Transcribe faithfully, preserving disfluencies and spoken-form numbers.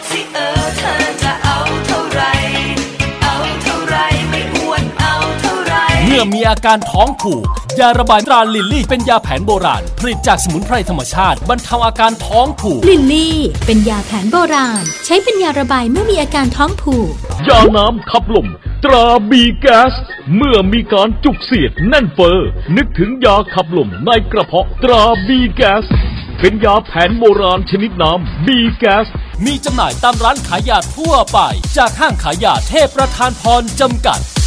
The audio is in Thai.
สิเออเธอจะเอาเท่าไรเอาเท่าไรไม่อ้วนเอาเท่าไรเมื่อมีอาการท้องผูกยาระบายตราลิลลี่เป็นยาแผนโบราณผลิตจากสมุนไพรธรรมชาติบรรเทาอาการท้องผูกลิลลี่เป็นยาแผนโบราณใช้เป็นยาระบายเมื่อมีอาการท้องผูกยาน้ำขับลมตราบีแก๊สเมื่อมีการจุกเสียดแน่นเฟ้อนึกถึงยาขับลมในกระเพาะตราบีแก๊สเป็นยาแผนโบราณชนิดน้ำบีแก๊สมีจำหน่ายตามร้านขายยาทั่วไปจากห้างขายยาเทพประธานพรจำกัด